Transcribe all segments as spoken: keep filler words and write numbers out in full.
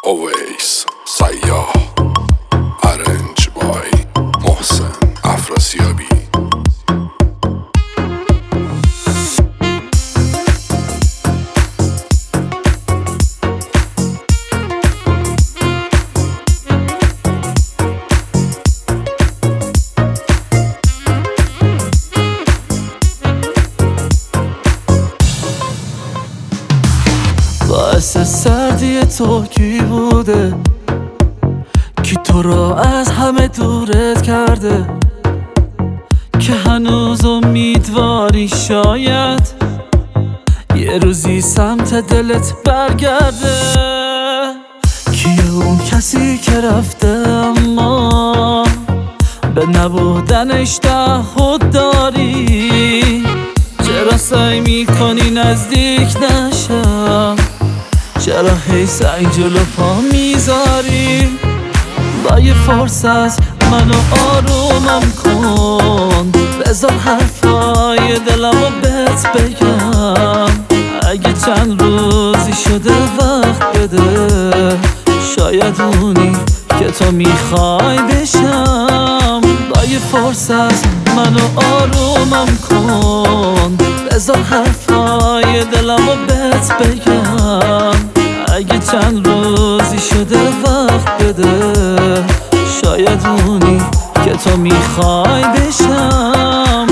اویس سیاه ارنج بای محسن افراسیابی. باعث سردی تو کی بوده؟ کی تو را از همه دورت کرده؟ که هنوز امیدواری شاید یه روزی سمت دلت برگرده. کیه اون کسی که رفته اما به نبودنش تعهد داری؟ چرا سعی میکنی نزدیک نشم؟ چرا هی سعی جلو پا میذاری؟ با یه فرصت منو آرومم کن، بذار حرفای دلمو بهت بگم. اگه چند روزی شده وقت بده، شاید اونی که تو میخوای بشم. با یه فرصت منو آرومم کن، بذار حرفای دلمو بهت بگم. اگه چند روزی شده وقت بده، شاید اونی که تو میخوای بشم.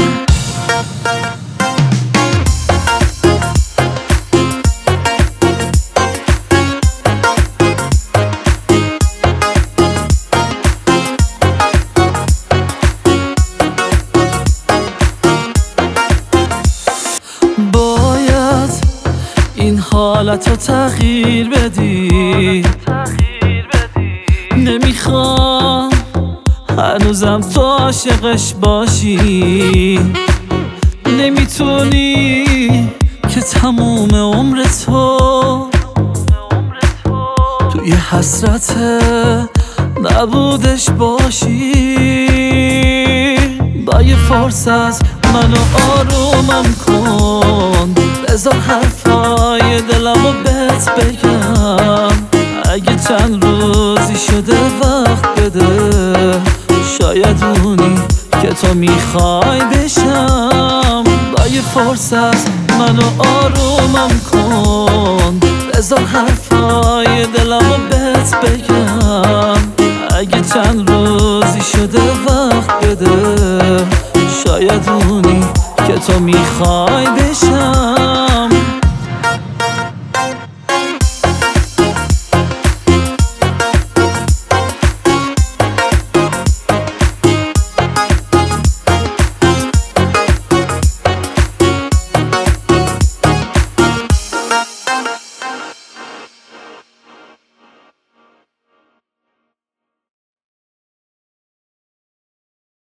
این حالتو تغییر بدی، نمیخوام هنوزم تو عاشقش باشی. نمیتونی که تموم عمر تو توی حسرت نبودش باشی. با یه فرصت منو آرومم کن، بذار حرفای دلمو بهت بگم. اگه چند روزی شده وقت بده، شاید اونی که تو میخوای بشم. با یه فرصت منو آرومم کن، بذار حرفای دلمو بهت بگم. اگه چند روزی شده وقت بده، شاید اونی که تو میخوای